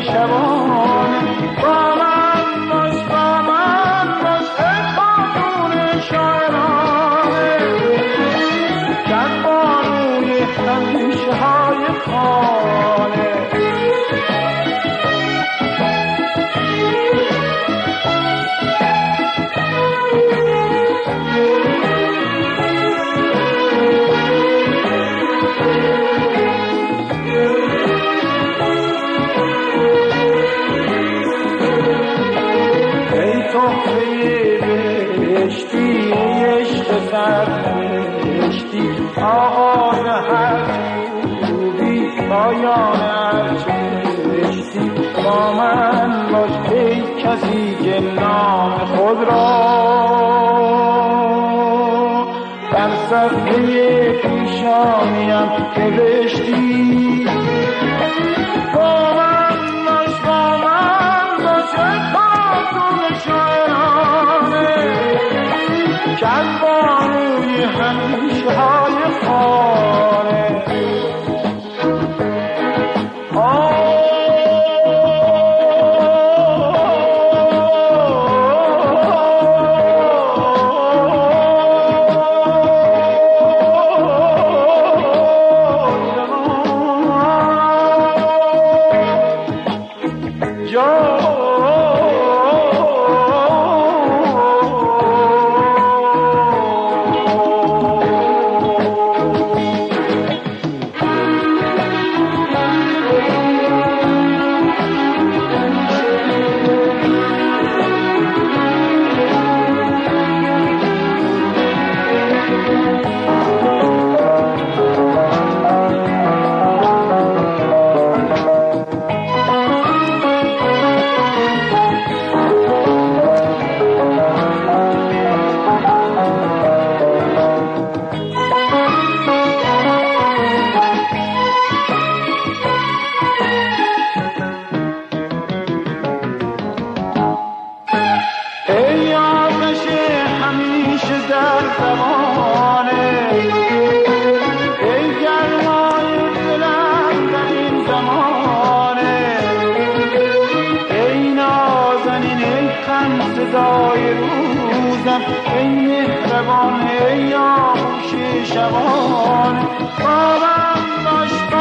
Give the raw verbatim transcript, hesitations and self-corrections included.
شبانه با من باش با من باش ای خاتون شاعرانه جوانوی همیشه های خانه سرنوشتی آغاز هر خوبی پایان هر چشتی با من باش ای کسی که نام خود را در صفحه پیشانیم نوشتی با من باش با من باش ای خاتون شاعرانه جوانوی همیشه های خانه صدای روزم ای مهربان ای آغوش شبان با من باش